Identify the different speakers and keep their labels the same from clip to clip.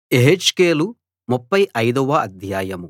Speaker 1: యెహెజ్కేలు 35వ అధ్యాయం.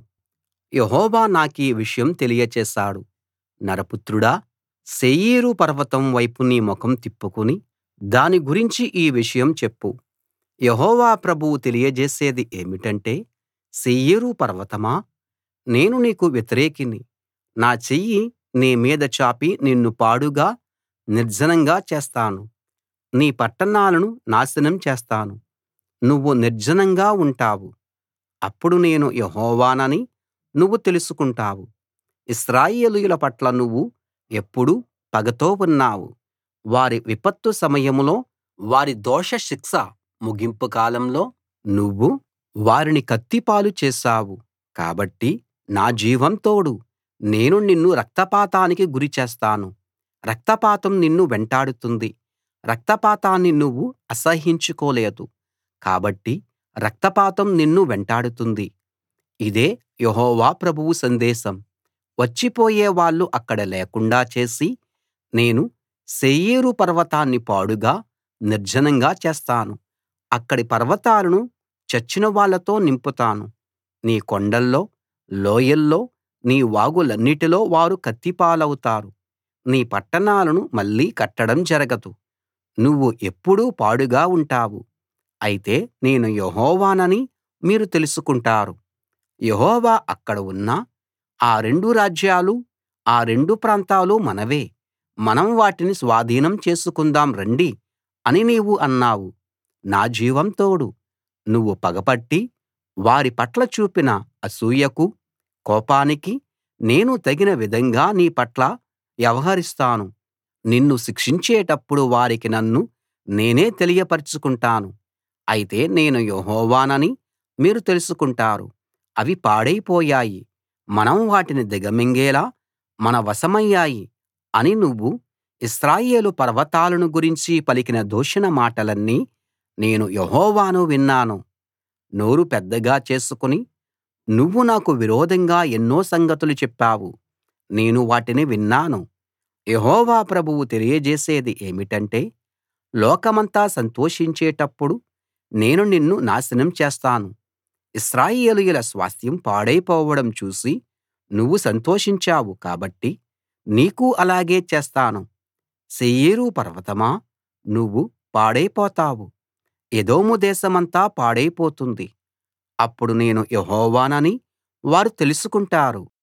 Speaker 1: యెహోవా నాకీ విషయం తెలియచేశాడు. నరపుత్రుడా, శేయీరు పర్వతం వైపు నీ ముఖం తిప్పుకుని దాని గురించి ఈ విషయం చెప్పు. యెహోవా ప్రభువు తెలియజేసేది ఏమిటంటే, శేయీరు పర్వతమా, నేను నీకు వ్యతిరేకిని. నా చెయ్యి నీ మీద చాపి నిన్ను పాడుగా నిర్జనంగా చేస్తాను. నీ పట్టణాలను నాశనం చేస్తాను. నువ్వు నిర్జనంగా ఉంటావు. అప్పుడు నేను యెహోవానని నువ్వు తెలుసుకుంటావు. ఇశ్రాయేలీయుల పట్ల నువ్వు ఎప్పుడూ పగతో ఉన్నావు. వారి విపత్తు సమయంలో, వారి దోష శిక్ష ముగింపు కాలంలో నువ్వు వారిని కత్తిపాలు చేశావు. కాబట్టి నా జీవం తోడు, నేను నిన్ను రక్తపాతానికి గురి చేస్తాను. రక్తపాతం నిన్ను వెంటాడుతుంది. రక్తపాతాన్ని నువ్వు అసహ్యించుకోలేదు. కాబట్టి రక్తపాతం నిన్ను వెంటాడుతుంది. ఇదే యెహోవా ప్రభువు సందేశం. వచ్చిపోయే వాళ్ళు అక్కడ లేకుండా చేసి, నేను శేయీరు పర్వతాన్ని పాడుగా నిర్జనంగా చేస్తాను. అక్కడి పర్వతాలను చచ్చిన వాళ్ళతో నింపుతాను. నీ కొండల్లో, లోయల్లో, నీ వాగులన్నిటిలో వారు కత్తిపాలవుతారు. నీ పట్టణాలను మళ్ళీ కట్టడం జరగదు. నువ్వు ఎప్పుడూ పాడుగా ఉంటావు. అయితే నేను యెహోవానని మీరు తెలుసుకుంటారు. యెహోవా అక్కడ ఉన్నా, ఆ రెండు రాజ్యాలూ, ఆ రెండు ప్రాంతాలూ మనవే. మనం వాటిని స్వాధీనం చేసుకుందాం రండి అని నీవు అన్నావు. నా జీవం తోడు, నువ్వు పగపట్టి వారి పట్ల చూపిన అసూయకు, కోపానికి నేను తగిన విధంగా నీ పట్ల వ్యవహరిస్తాను. నిన్ను శిక్షించేటప్పుడు వారికి నన్ను నేనే తెలియపరచుకుంటాను. అయితే నేను యెహోవానని మీరు తెలుసుకుంటారు. అవి పాడైపోయాయి, మనం వాటిని దిగమింగేలా మన వశమయ్యాయి అని నువ్వు ఇశ్రాయేలు పర్వతాలను గురించి పలికిన దూషణ మాటలన్నీ నేను యెహోవాను విన్నాను. నోరు పెద్దగా చేసుకుని నువ్వు నాకు విరోధంగా ఎన్నో సంగతులు చెప్పావు. నేను వాటిని విన్నాను. యెహోవా ప్రభువు తెలియజేసేది ఏమిటంటే, లోకమంతా సంతోషించేటప్పుడు నేను నిన్ను నాశనం చేస్తాను. ఇశ్రాయేలీయుల స్వాస్థ్యం పాడైపోవడం చూసి నువ్వు సంతోషించావు కాబట్టి నీకూ అలాగే చేస్తాను. శేయీరు పర్వతమా, నువ్వు పాడైపోతావు. ఎదోము దేశమంతా పాడైపోతుంది. అప్పుడు నేను యెహోవానని వారు తెలుసుకుంటారు.